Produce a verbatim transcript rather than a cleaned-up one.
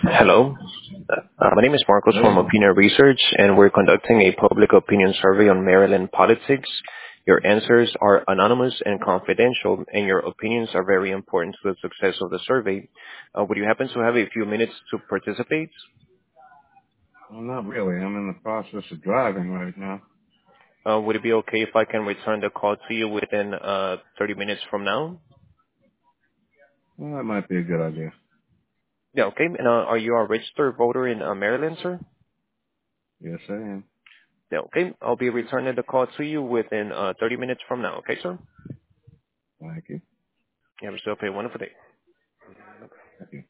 Hello. Uh, my name is Marcos from Hello. Opinion Research, and we're conducting a public opinion survey on Maryland politics. Your answers are anonymous and confidential, and your opinions are very important to the success of the survey. Uh, would you happen to have a few minutes to participate? Well, not really. I'm in the process of driving right now. Uh, would it be okay if I can return the call to you within uh, thirty minutes from now? Well, that might be a good idea. Yeah, okay. And uh, are you a registered voter in uh, Maryland, sir? Yes, I am. Yeah, okay. I'll be returning the call to you within uh, thirty minutes from now, okay, sir? Thank you. You have yourself a wonderful day. Thank you.